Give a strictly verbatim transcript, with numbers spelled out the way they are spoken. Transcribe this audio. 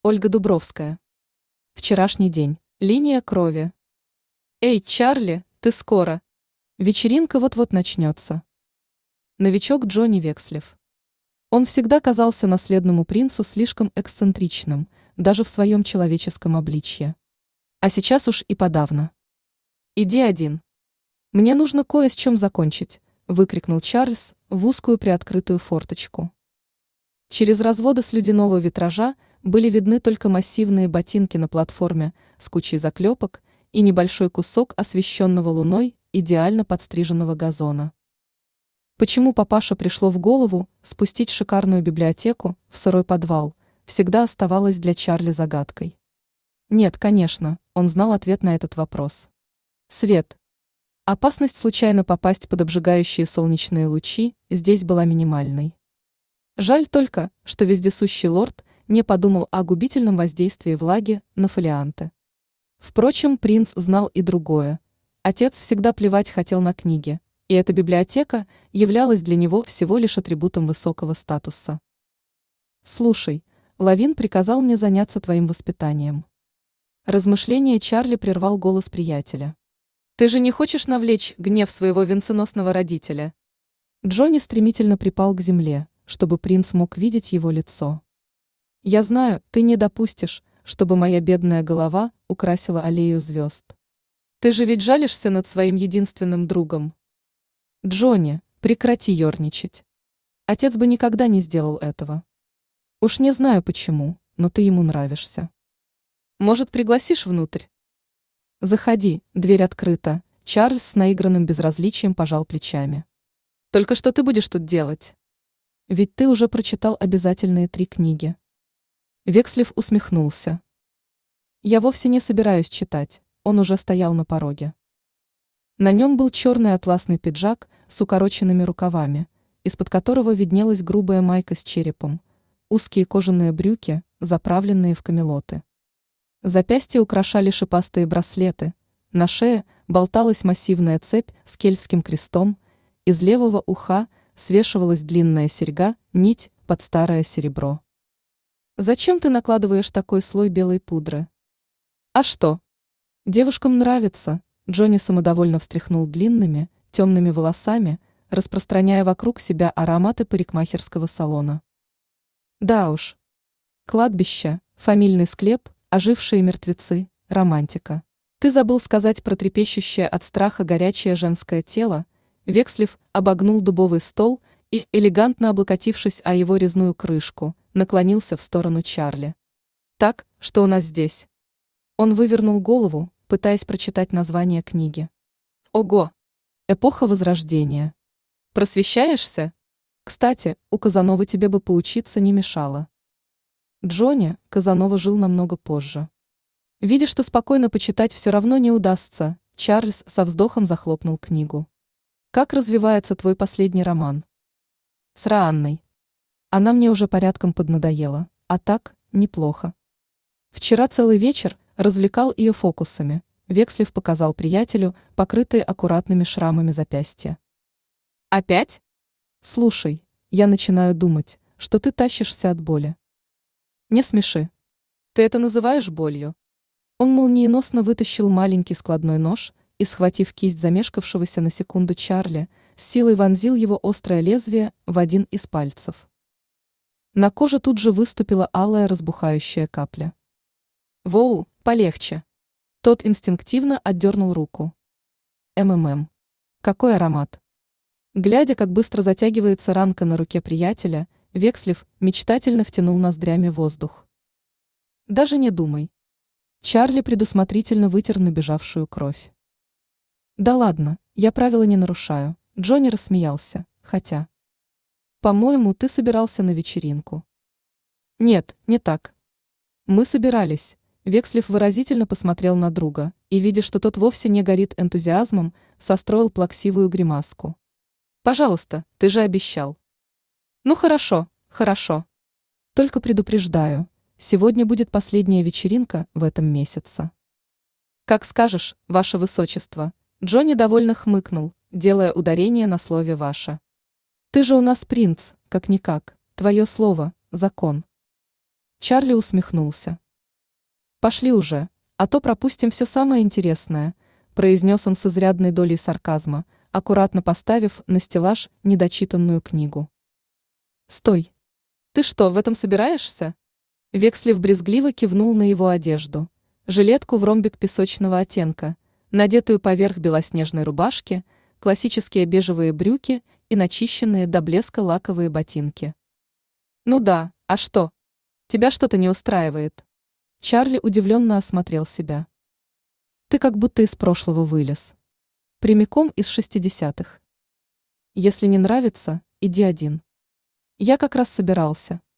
Ольга Дубровская. Вчерашний день. Линия крови. Эй, Чарли, ты скоро. Вечеринка вот-вот начнется. Новичок Джонни Векслев. Он всегда казался наследному принцу слишком эксцентричным, даже в своем человеческом обличье. А сейчас уж и подавно. «Иди один. Мне нужно кое с чем закончить», – выкрикнул Чарльз в узкую приоткрытую форточку. Через разводы слюдяного витража были видны только массивные ботинки на платформе с кучей заклепок и небольшой кусок освещенного луной идеально подстриженного газона. Почему папаше пришло в голову спустить шикарную библиотеку в сырой подвал, всегда оставалось для Чарли загадкой. Нет, конечно, он знал ответ на этот вопрос. Свет. Опасность случайно попасть под обжигающие солнечные лучи здесь была минимальной. Жаль только, что вездесущий лорд не подумал о губительном воздействии влаги на фолианты. Впрочем, принц знал и другое. Отец всегда плевать хотел на книги, и эта библиотека являлась для него всего лишь атрибутом высокого статуса. «Слушай, Лавин приказал мне заняться твоим воспитанием». Размышление Чарли прервал голос приятеля. «Ты же не хочешь навлечь гнев своего венценосного родителя?» Джонни стремительно припал к земле, чтобы принц мог видеть его лицо. «Я знаю, ты не допустишь, чтобы моя бедная голова украсила аллею звезд. Ты же ведь жалишься над своим единственным другом». «Джонни, прекрати ерничать. Отец бы никогда не сделал этого. Уж не знаю почему, но ты ему нравишься. Может, пригласишь внутрь?» «Заходи, дверь открыта», — Чарльз с наигранным безразличием пожал плечами. «Только что ты будешь тут делать? Ведь ты уже прочитал обязательные три книги». Векслев усмехнулся. «Я вовсе не собираюсь читать», он уже стоял на пороге. На нем был черный атласный пиджак с укороченными рукавами, из-под которого виднелась грубая майка с черепом, узкие кожаные брюки, заправленные в камелоты. Запястья украшали шипастые браслеты, на шее болталась массивная цепь с кельтским крестом, из левого уха свешивалась длинная серьга, нить под старое серебро. «Зачем ты накладываешь такой слой белой пудры?» «А что? Девушкам нравится», — Джонни самодовольно встряхнул длинными, темными волосами, распространяя вокруг себя ароматы парикмахерского салона. «Да уж. Кладбище, фамильный склеп, ожившие мертвецы, романтика. Ты забыл сказать про трепещущее от страха горячее женское тело». Векслев обогнул дубовый стол и, элегантно облокотившись о его резную крышку, наклонился в сторону Чарли. «Так, что у нас здесь?» Он вывернул голову, пытаясь прочитать название книги. «Ого! Эпоха Возрождения. Просвещаешься? Кстати, у Казановы тебе бы поучиться не мешало». Джонни, Казанова жил намного позже. Видя, что спокойно почитать все равно не удастся, Чарльз со вздохом захлопнул книгу. «Как развивается твой последний роман?» «С Раанной. Она мне уже порядком поднадоела, а так, неплохо. Вчера целый вечер развлекал ее фокусами», Векслев показал приятелю покрытые аккуратными шрамами запястья. «Опять? Слушай, я начинаю думать, что ты тащишься от боли». «Не смеши. Ты это называешь болью?» Он молниеносно вытащил маленький складной нож и, схватив кисть замешкавшегося на секунду Чарли, с силой вонзил его острое лезвие в один из пальцев. На коже тут же выступила алая разбухающая капля. «Воу, полегче». Тот инстинктивно отдернул руку. «МММ. Какой аромат!» Глядя, как быстро затягивается ранка на руке приятеля, Векслев мечтательно втянул ноздрями воздух. «Даже не думай». Чарли предусмотрительно вытер набежавшую кровь. «Да ладно, я правила не нарушаю», Джонни рассмеялся, хотя... «По-моему, ты собирался на вечеринку». «Нет, не так. Мы собирались». Векслев выразительно посмотрел на друга и, видя, что тот вовсе не горит энтузиазмом, состроил плаксивую гримаску. «Пожалуйста, ты же обещал». «Ну хорошо, хорошо. Только предупреждаю, сегодня будет последняя вечеринка в этом месяце». «Как скажешь, ваше высочество», Джонни довольно хмыкнул, делая ударение на слове «ваше». «Ты же у нас принц, как-никак, твое слово – закон». Чарли усмехнулся. «Пошли уже, а то пропустим все самое интересное», произнес он с изрядной долей сарказма, аккуратно поставив на стеллаж недочитанную книгу. «Стой! Ты что, в этом собираешься?» Векслев брезгливо кивнул на его одежду, жилетку в ромбик песочного оттенка, надетую поверх белоснежной рубашки, классические бежевые брюки и начищенные до блеска лаковые ботинки. «Ну да, а что? Тебя что-то не устраивает?» Чарли удивленно осмотрел себя. «Ты как будто из прошлого вылез. Прямиком из шестидесятых. Если не нравится, иди один. Я как раз собирался.